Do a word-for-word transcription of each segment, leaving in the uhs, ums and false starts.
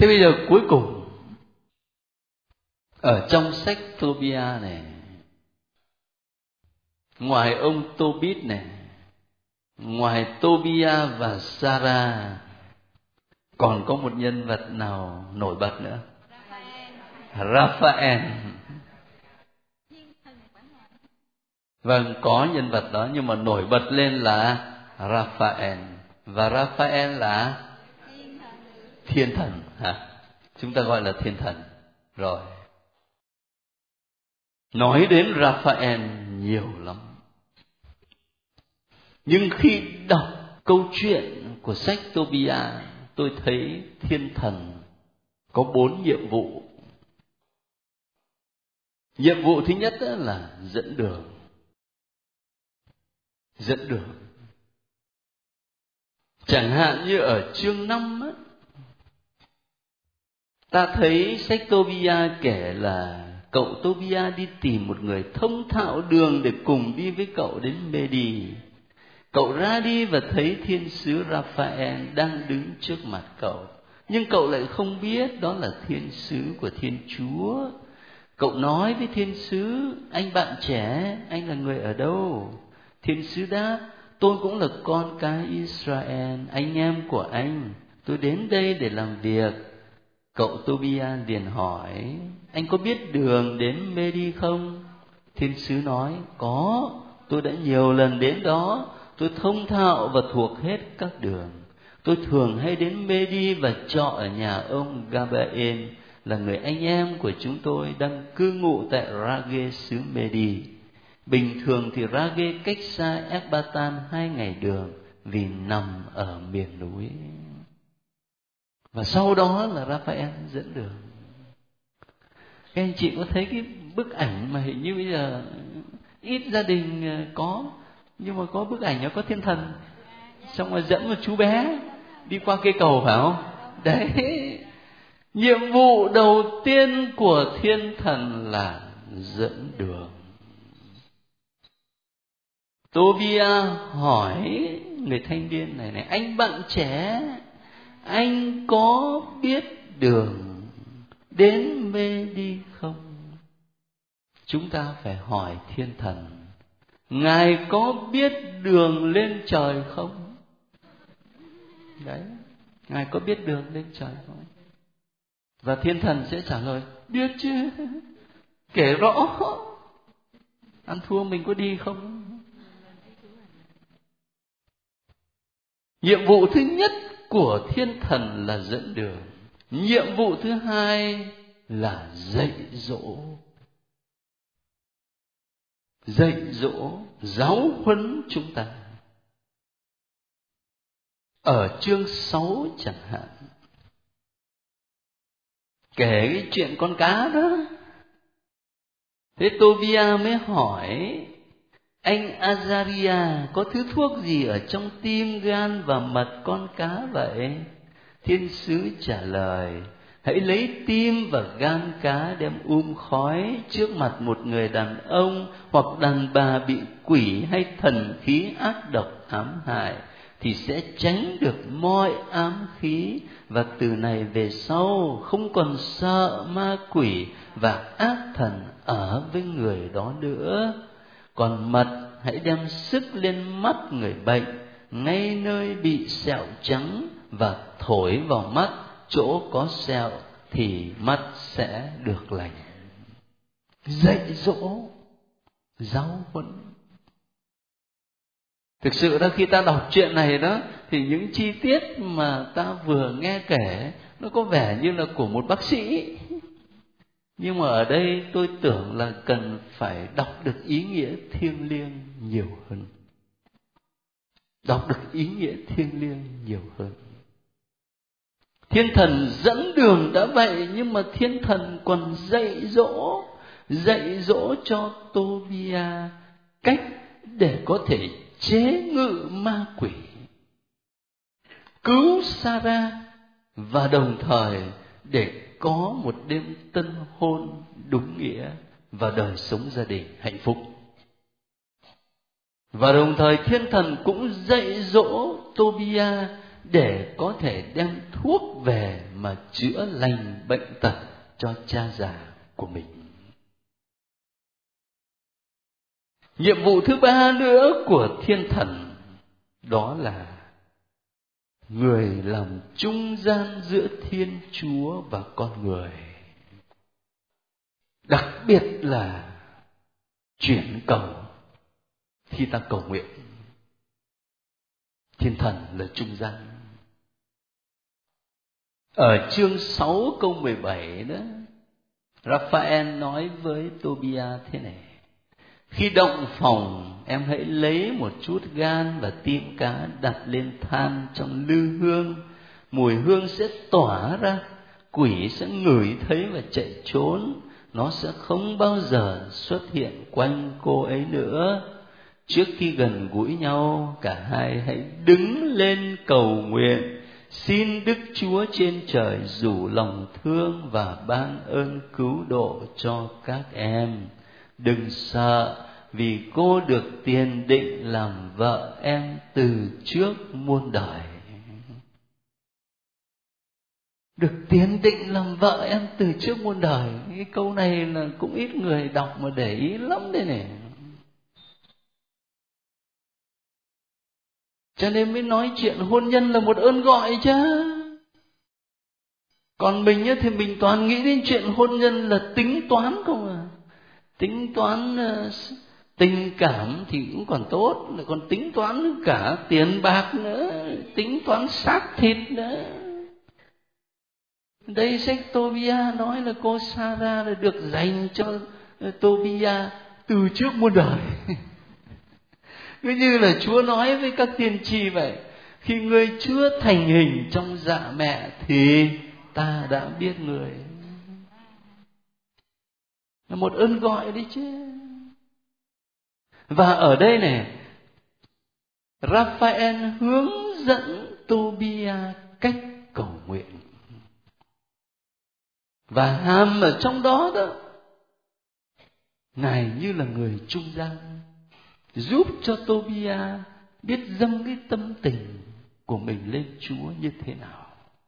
Thế bây giờ cuối cùng, ở trong sách Tobia này, ngoài ông Tobit này, ngoài Tobia và Sarah, còn có một nhân vật nào nổi bật nữa? Raphael. Vâng, có nhân vật đó, nhưng mà nổi bật lên là Raphael. Và Raphael là thiên thần hả? Chúng ta gọi là thiên thần. Rồi. Nói đến Raphael nhiều lắm. Nhưng khi đọc câu chuyện của sách Tobia, tôi thấy thiên thần có bốn nhiệm vụ. Nhiệm vụ thứ nhất là dẫn đường. Dẫn đường. Chẳng hạn như ở chương năm á, ta thấy sách Tobia kể là cậu Tobia đi tìm một người thông thạo đường để cùng đi với cậu đến Mê-đi. Cậu ra đi và thấy thiên sứ Raphael đang đứng trước mặt cậu. Nhưng cậu lại không biết đó là thiên sứ của Thiên Chúa. Cậu nói với thiên sứ: anh bạn trẻ, anh là người ở đâu? Thiên sứ đáp: tôi cũng là con cái Israel, anh em của anh. Tôi đến đây để làm việc. Cậu Tobia liền hỏi: anh có biết đường đến Mê-đi không? Thiên sứ nói: có, tôi đã nhiều lần đến đó. Tôi thông thạo và thuộc hết các đường. Tôi thường hay đến Mê-đi và trọ ở nhà ông Gabael, là người anh em của chúng tôi đang cư ngụ tại Rage xứ Mê-đi. Bình thường thì Rage cách xa Ecbatan hai ngày đường, vì nằm ở miền núi. Và sau đó là Raphael dẫn đường. Các anh chị có thấy cái bức ảnh mà hình như bây giờ ít gia đình có, nhưng mà có bức ảnh nó có thiên thần, xong rồi dẫn một chú bé đi qua cây cầu, phải không? Đấy, nhiệm vụ đầu tiên của thiên thần là dẫn đường. Tobia hỏi người thanh niên này này: anh bạn trẻ, anh có biết đường đến Mê-đi không? Chúng ta phải hỏi thiên thần: ngài có biết đường lên trời không? Đấy, ngài có biết đường lên trời không? Và thiên thần sẽ trả lời: biết chứ, kể rõ. Ăn thua mình có đi không? Nhiệm vụ thứ nhất của thiên thần là dẫn đường. Nhiệm vụ thứ hai là dạy dỗ. Dạy dỗ, giáo huấn chúng ta. Ở chương sáu chẳng hạn, kể cái chuyện con cá đó. Thế Tobia mới hỏi: anh Azaria, có thứ thuốc gì ở trong tim, gan và mật con cá vậy? Thiên sứ trả lời: hãy lấy tim và gan cá đem um khói trước mặt một người đàn ông hoặc đàn bà bị quỷ hay thần khí ác độc ám hại, thì sẽ tránh được mọi ám khí, và từ này về sau không còn sợ ma quỷ và ác thần ở với người đó nữa. Còn mật hãy đem sức lên mắt người bệnh ngay nơi bị sẹo trắng, và thổi vào mắt chỗ có sẹo, thì mắt sẽ được lành. Dạy dỗ, giáo huấn. Thực sự đó, khi ta đọc chuyện này đó, thì những chi tiết mà ta vừa nghe kể nó có vẻ như là của một bác sĩ. Nhưng mà ở đây tôi tưởng là cần phải đọc được ý nghĩa thiêng liêng nhiều hơn. Đọc được ý nghĩa thiêng liêng nhiều hơn. Thiên thần dẫn đường đã vậy, nhưng mà thiên thần còn dạy dỗ. Dạy dỗ cho Tobia cách để có thể chế ngự ma quỷ, cứu Sarah, và đồng thời để có một đêm tân hôn đúng nghĩa và đời sống gia đình hạnh phúc. Và đồng thời thiên thần cũng dạy dỗ Tobia để có thể đem thuốc về mà chữa lành bệnh tật cho cha già của mình. Nhiệm vụ thứ ba nữa của thiên thần đó là người làm trung gian giữa Thiên Chúa và con người. Đặc biệt là chuyển cầu khi ta cầu nguyện. Thiên thần là trung gian. Ở chương sáu câu mười bảy đó, Raphael nói với Tobia thế này: khi động phòng, em hãy lấy một chút gan và tim cá đặt lên than trong lư hương. Mùi hương sẽ tỏa ra, quỷ sẽ ngửi thấy và chạy trốn. Nó sẽ không bao giờ xuất hiện quanh cô ấy nữa. Trước khi gần gũi nhau, cả hai hãy đứng lên cầu nguyện, xin Đức Chúa trên trời rủ lòng thương và ban ơn cứu độ cho các em. Đừng sợ, vì cô được tiền định làm vợ em từ trước muôn đời. Được tiền định làm vợ em từ trước muôn đời. Cái câu này là cũng ít người đọc mà để ý lắm đây này. Cho nên mới nói chuyện hôn nhân là một ơn gọi chứ. Còn mình ấy, thì mình toàn nghĩ đến chuyện hôn nhân là tính toán không à. Tính toán uh, tình cảm thì cũng còn tốt, lại còn tính toán cả tiền bạc nữa, tính toán xác thịt nữa. Đây sách Tobia nói là cô Sarah là được dành cho Tobia từ trước muôn đời. Cứ như là Chúa nói với các tiên tri vậy: khi ngươi chưa thành hình trong dạ mẹ thì ta đã biết người. Là một ơn gọi đấy chứ. Và ở đây này, Raphael hướng dẫn Tobia cách cầu nguyện. Và hàm ở trong đó đó, Ngài như là người trung gian, giúp cho Tobia biết dâng cái tâm tình của mình lên Chúa như thế nào.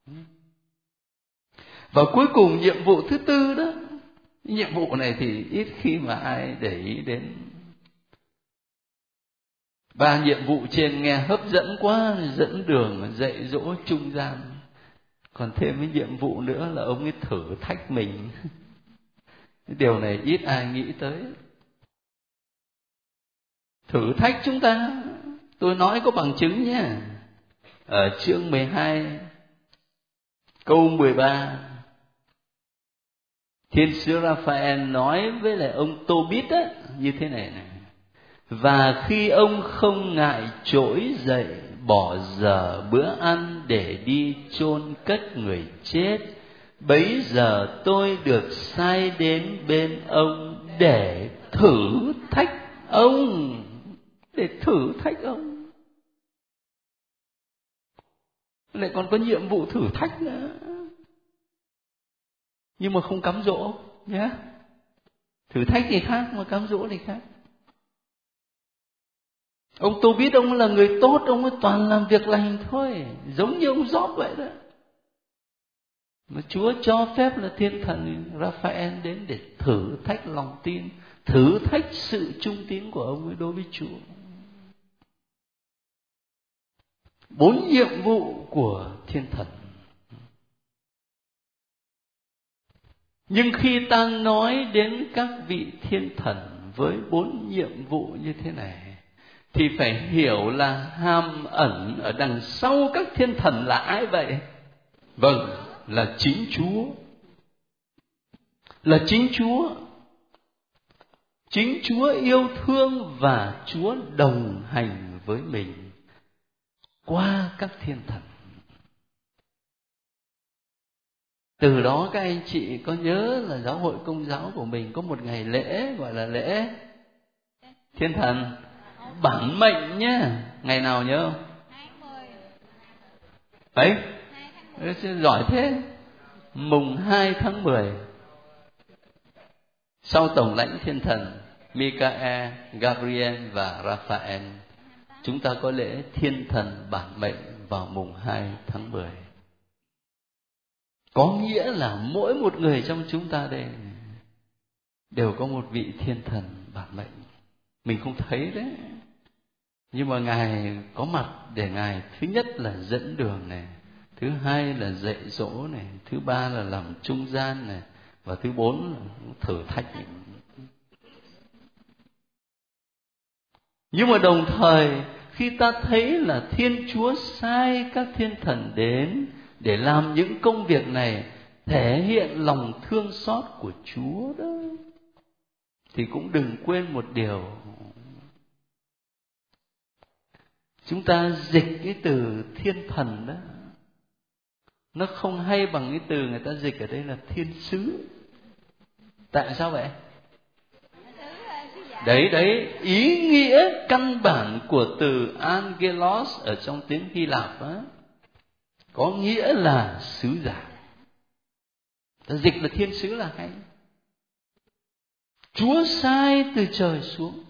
Và cuối cùng nhiệm vụ thứ tư đó, nhiệm vụ này thì ít khi mà ai để ý đến. Ba nhiệm vụ trên nghe hấp dẫn quá, dẫn đường, dạy dỗ, trung gian. Còn thêm cái nhiệm vụ nữa là ông ấy thử thách mình. Điều này ít ai nghĩ tới. Thử thách chúng ta, tôi nói có bằng chứng nhé. Ở chương mười hai câu mười ba, Thiên sứ Raphael nói với lại ông Tobit á, như thế này này: và khi ông không ngại trỗi dậy bỏ giờ bữa ăn để đi chôn cất người chết, bấy giờ tôi được sai đến bên ông để thử thách ông. Để thử thách ông. Lại còn có nhiệm vụ thử thách nữa. Nhưng mà không cám dỗ nhé. Thử thách thì khác, mà cám dỗ thì khác. Ông Tobit ông là người tốt, ông ấy toàn làm việc lành thôi, giống như ông Job vậy đó. Mà Chúa cho phép là thiên thần Raphael đến để thử thách lòng tin, thử thách sự trung tín của ông ấy đối với Chúa. Bốn nhiệm vụ của thiên thần. Nhưng khi ta nói đến các vị thiên thần với bốn nhiệm vụ như thế này, thì phải hiểu là hàm ẩn ở đằng sau các thiên thần là ai vậy? Vâng, là chính Chúa. Là chính Chúa. Chính Chúa yêu thương và Chúa đồng hành với mình qua các thiên thần. Từ đó các anh chị có nhớ là giáo hội Công giáo của mình có một ngày lễ gọi là lễ thiên thần bản mệnh nhá. Ngày nào nhớ không? Đấy, giỏi thế. Mùng hai tháng mười, sau tổng lãnh thiên thần Michael, Gabriel và Raphael, chúng ta có lễ thiên thần bản mệnh vào mùng hai tháng mười. Có nghĩa là mỗi một người trong chúng ta đây đều có một vị thiên thần bản mệnh. Mình không thấy đấy, nhưng mà Ngài có mặt để Ngài thứ nhất là dẫn đường này, thứ hai là dạy dỗ này, thứ ba là làm trung gian này, và thứ bốn là thử thách này. Nhưng mà đồng thời khi ta thấy là Thiên Chúa sai các thiên thần đến để làm những công việc này, thể hiện lòng thương xót của Chúa đó, thì cũng đừng quên một điều. Chúng ta dịch cái từ thiên thần đó, nó không hay bằng cái từ người ta dịch ở đây là thiên sứ. Tại sao vậy? Đấy, đấy, ý nghĩa căn bản của từ angelos ở trong tiếng Hy Lạp đó, có nghĩa là sứ giả. Ta dịch là thiên sứ là hay. Chúa sai từ trời xuống.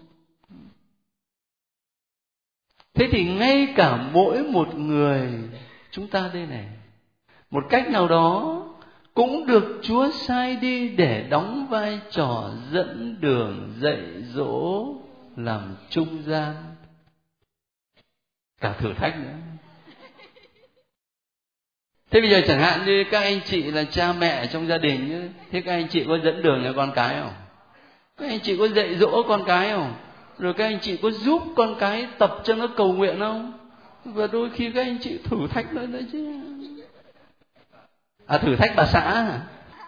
Thế thì ngay cả mỗi một người chúng ta đây này, một cách nào đó cũng được Chúa sai đi để đóng vai trò dẫn đường, dạy dỗ, làm trung gian, cả thử thách nữa. Thế bây giờ chẳng hạn như các anh chị là cha mẹ trong gia đình, thế các anh chị có dẫn đường cho con cái không? Các anh chị có dạy dỗ con cái không? Rồi các anh chị có giúp con cái tập cho nó cầu nguyện không? Và đôi khi các anh chị thử thách nó nữa chứ. À, thử thách bà xã.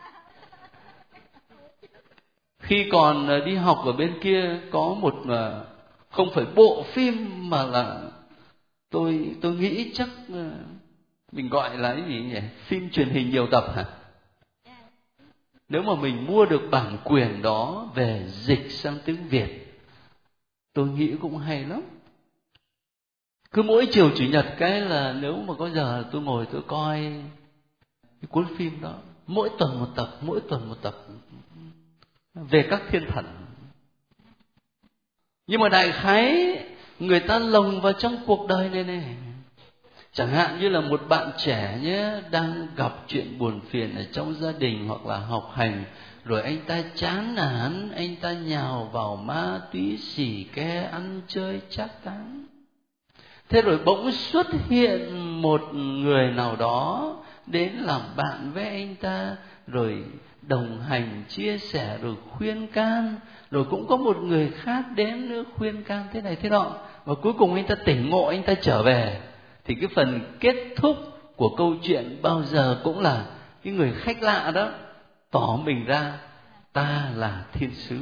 Khi còn đi học ở bên kia có một, không phải bộ phim mà là tôi tôi nghĩ chắc mình gọi là cái gì nhỉ? Phim truyền hình nhiều tập hả? Nếu mà mình mua được bản quyền đó về dịch sang tiếng Việt, tôi nghĩ cũng hay lắm. Cứ mỗi chiều chủ nhật cái là nếu mà có giờ tôi ngồi tôi coi cái cuốn phim đó, mỗi tuần một tập, mỗi tuần một tập về các thiên thần. Nhưng mà đại khái người ta lồng vào trong cuộc đời này này. Chẳng hạn như là một bạn trẻ nhé, đang gặp chuyện buồn phiền ở trong gia đình hoặc là học hành, rồi anh ta chán nản, anh ta nhào vào ma túy, xì ke, ăn chơi chát tán. Thế rồi bỗng xuất hiện một người nào đó đến làm bạn với anh ta, rồi đồng hành, chia sẻ, rồi khuyên can. Rồi cũng có một người khác đến nữa khuyên can thế này thế nọ. Và cuối cùng anh ta tỉnh ngộ, anh ta trở về. Thì cái phần kết thúc của câu chuyện bao giờ cũng là cái người khách lạ đó tỏ mình ra, ta là thiên sứ,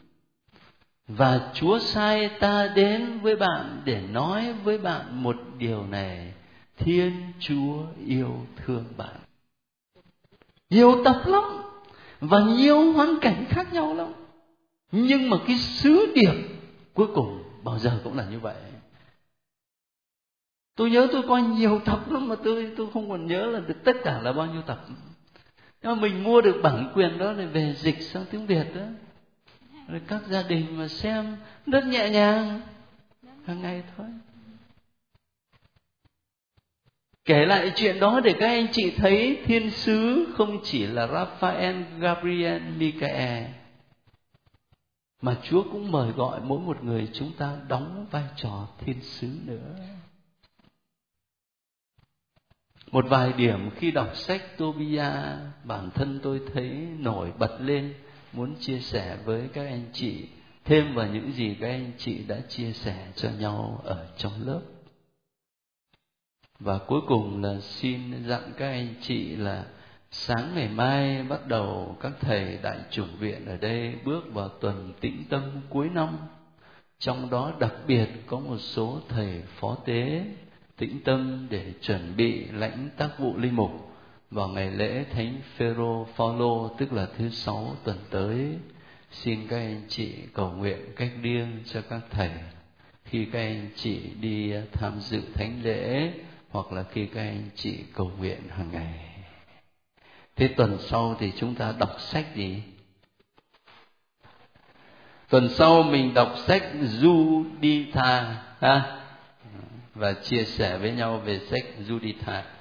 và Chúa sai ta đến với bạn để nói với bạn một điều này: Thiên Chúa yêu thương bạn. Nhiều tập lắm và nhiều hoàn cảnh khác nhau lắm, nhưng mà cái sứ điệp cuối cùng bao giờ cũng là như vậy. Tôi nhớ tôi coi nhiều tập lắm mà tôi tôi không còn nhớ là được tất cả là bao nhiêu tập. Nhưng mà mình mua được bản quyền đó để về dịch sang tiếng Việt đó, rồi các gia đình mà xem rất nhẹ nhàng hàng ngày thôi. Kể lại chuyện đó để các anh chị thấy thiên sứ không chỉ là Raphael, Gabriel, Michael, mà Chúa cũng mời gọi mỗi một người chúng ta đóng vai trò thiên sứ nữa. Một vài điểm khi đọc sách Tobia, bản thân tôi thấy nổi bật lên, muốn chia sẻ với các anh chị thêm vào những gì các anh chị đã chia sẻ cho nhau ở trong lớp. Và cuối cùng là xin dặn các anh chị là sáng ngày mai bắt đầu các thầy đại chủng viện ở đây bước vào tuần tĩnh tâm cuối năm. Trong đó đặc biệt có một số thầy phó tế tĩnh tâm để chuẩn bị lãnh tác vụ linh mục vào ngày lễ Thánh Phêrô Phaolô, tức là thứ sáu tuần tới. Xin các anh chị cầu nguyện cách riêng cho các thầy khi các anh chị đi tham dự thánh lễ, hoặc là khi các anh chị cầu nguyện hàng ngày. Thế tuần sau thì chúng ta đọc sách gì? Tuần sau mình đọc sách Juditha ha. và chia sẻ với nhau về sách Judith.